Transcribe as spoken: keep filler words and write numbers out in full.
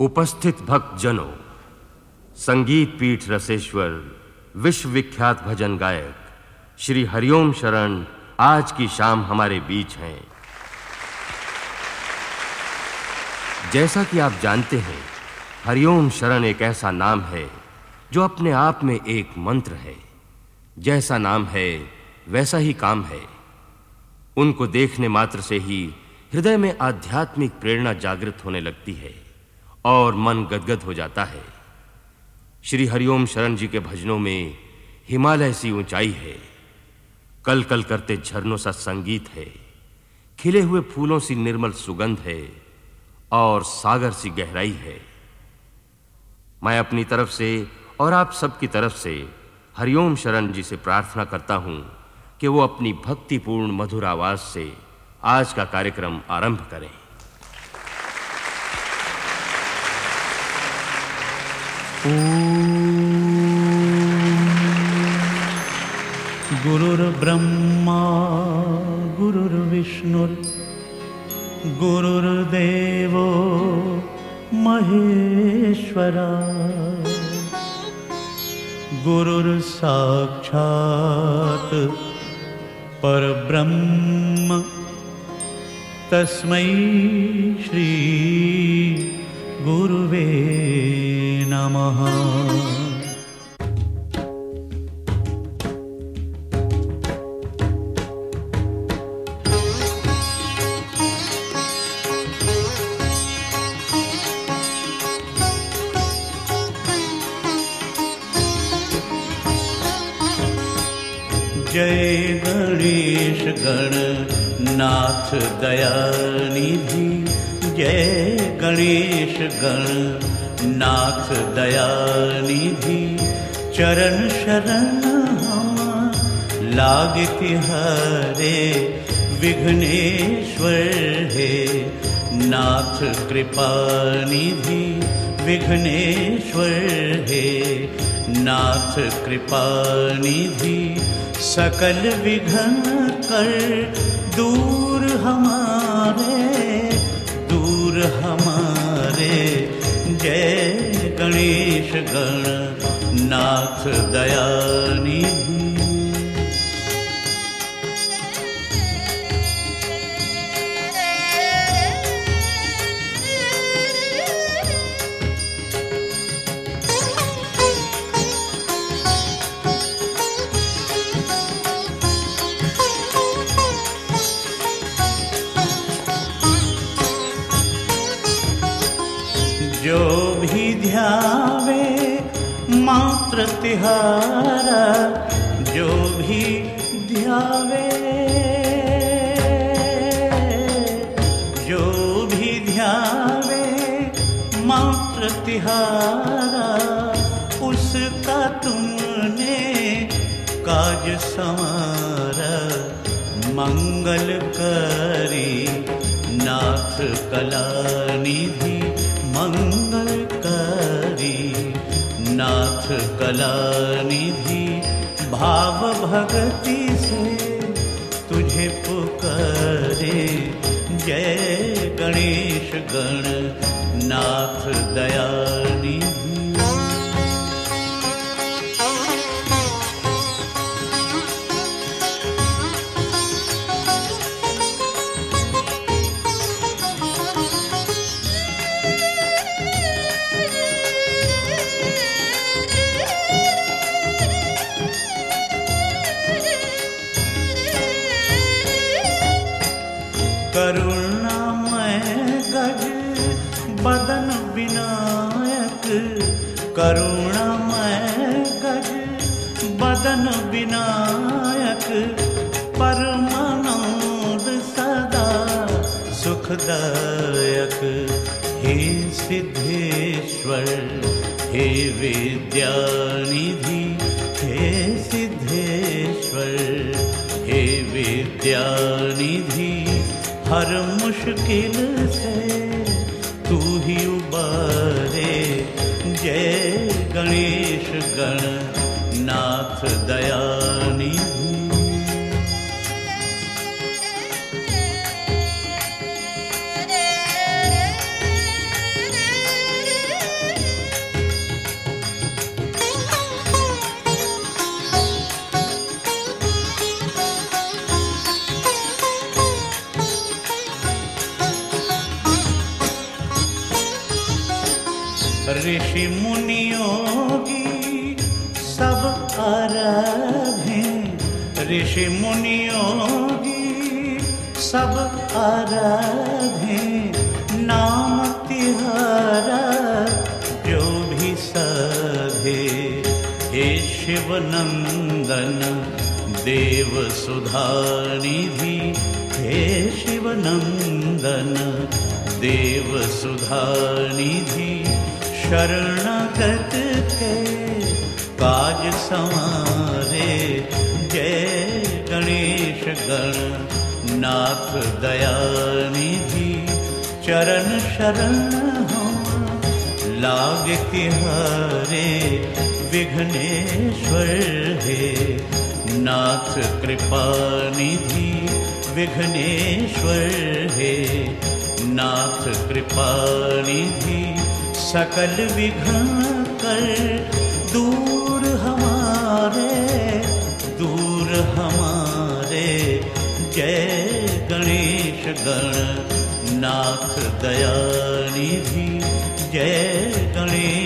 उपस्थित भक्तजनों, संगीत पीठ रसेश्वर विश्व विख्यात भजन गायक श्री हरिओम शरण आज की शाम हमारे बीच हैं। जैसा कि आप जानते हैं, हरिओम शरण एक ऐसा नाम है जो अपने आप में एक मंत्र है। जैसा नाम है वैसा ही काम है। उनको देखने मात्र से ही हृदय में आध्यात्मिक प्रेरणा जागृत होने लगती है और मन गदगद हो जाता है। श्री हरिओम शरण जी के भजनों में हिमालय सी ऊंचाई है, कल कल करते झरनों सा संगीत है, खिले हुए फूलों सी निर्मल सुगंध है और सागर सी गहराई है। मैं अपनी तरफ से और आप सबकी तरफ से हरिओम शरण जी से प्रार्थना करता हूं कि वो अपनी भक्तिपूर्ण मधुर आवाज से आज का कार्यक्रम आरंभ करें। गुरुर्ब्रह्मा गुरुर्विष्णुर् गुरुर्देवो महेश्वरा गुरुर्साक्षात् परब्रह्म तस्मै श्री गुरुवे नमः। जय गणेश गणनाथ दयानिधि, जय गणेश गणनाथ दयानिधि। चरण शरण हम लागति हरे, विघ्नेश्वर हे नाथ कृपा निधि। विघ्नेश्वर हे नाथ कृपा निधि। सकल विघ्न कर दूर हमारे, दूर हमारे। जय गणेश गणनाथ दयानिधि। जो भी ध्यावे मात्र तिहारा, जो भी ध्यावे, जो भी ध्यावे मात्र तिहारा। उसका तुमने काज संवारा। मंगल करी नाथ कला निधि। मंगल करी नाथ कला निधि। भाव भक्ति से तुझे पुकारे। जय गणेश गणनाथ दयानिधि। करुणामय गज बदन विनायक। करुणामय गज बदन विनायक। परमानंद सदा सुखदायक। हे सिद्धेश्वर हे विद्यानिधि। हे सिद्धेश्वर हे विद्यानिधि। हर मुश्किल से तू ही उबारे। जय गणेश गणनाथ दयानिधि। ऋषि मुनियों की सब आराधें, ऋषि मुनियों की सब आराधें, नाम तिहारा जो भी साधे। हे शिव नंदन देव सुधा निधि, हे शिव नंदन देव सुधा निधि, शरणागत के काज संवारे। जय गणेश गण नाथ दया निधि, चरण शरण हो लागे तिहारे। विघ्नेश्वर हे नाथ कृपा निधि, विघ्नेश्वर हे नाथ कृपा निधि, सकल विघ्न कर दूर हमारे, दूर हमारे। जय गणेश गण नाथ दया निधि, जय गणेश